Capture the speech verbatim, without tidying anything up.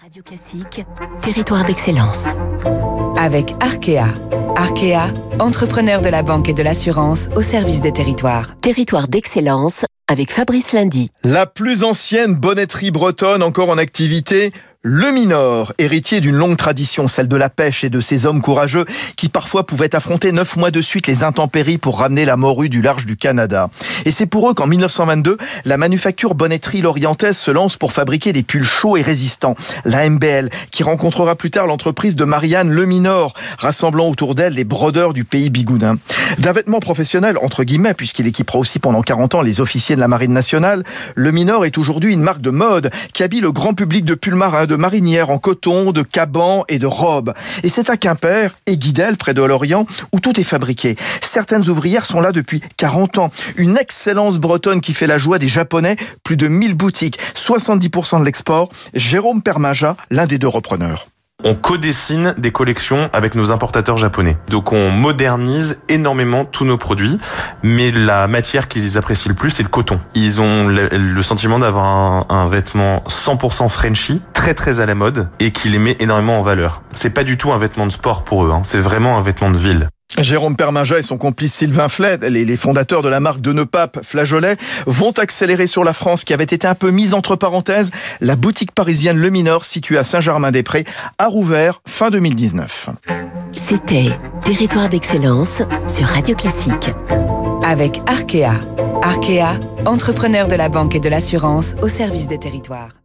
Radio Classique, territoire d'excellence. Avec Arkea. Arkea, entrepreneur de la banque et de l'assurance au service des territoires. Territoire d'excellence avec Fabrice Lundy. La plus ancienne bonneterie bretonne encore en activité, Le Minor, héritier d'une longue tradition, celle de la pêche et de ces hommes courageux qui parfois pouvaient affronter neuf mois de suite les intempéries pour ramener la morue du large du Canada. Et c'est pour eux qu'en mille neuf cent vingt-deux, la manufacture Bonneterie Lorientaise se lance pour fabriquer des pulls chauds et résistants. La M B L, qui rencontrera plus tard l'entreprise de Marianne Le Minor, rassemblant autour d'elle les brodeurs du pays bigoudin. D'un vêtement professionnel, entre guillemets, puisqu'il équipera aussi pendant quarante ans les officiers de la Marine nationale, Le Minor est aujourd'hui une marque de mode qui habille le grand public de pulls marins, de marinières en coton, de cabans et de robes. Et c'est à Quimper et Guidel, près de Lorient, où tout est fabriqué. Certaines ouvrières sont là depuis quarante ans. Une excellence bretonne qui fait la joie des Japonais, plus de mille boutiques, soixante-dix pour cent de l'export. Jérôme Permaja, l'un des deux repreneurs. On co-dessine des collections avec nos importateurs japonais. Donc on modernise énormément tous nos produits, mais la matière qu'ils apprécient le plus, c'est le coton. Ils ont le, le sentiment d'avoir un, un vêtement cent pour cent Frenchy, très très à la mode, et qui les met énormément en valeur. C'est pas du tout un vêtement de sport pour eux, hein. C'est vraiment un vêtement de ville. Jérôme Permaja et son complice Sylvain Flett, les, les fondateurs de la marque de Neupape Flageolet, vont accélérer sur la France qui avait été un peu mise entre parenthèses. La boutique parisienne Le Minor, située à Saint-Germain-des-Prés, a rouvert fin deux mille dix-neuf. C'était Territoire d'excellence sur Radio Classique. Avec Arkea. Arkea, entrepreneur de la banque et de l'assurance au service des territoires.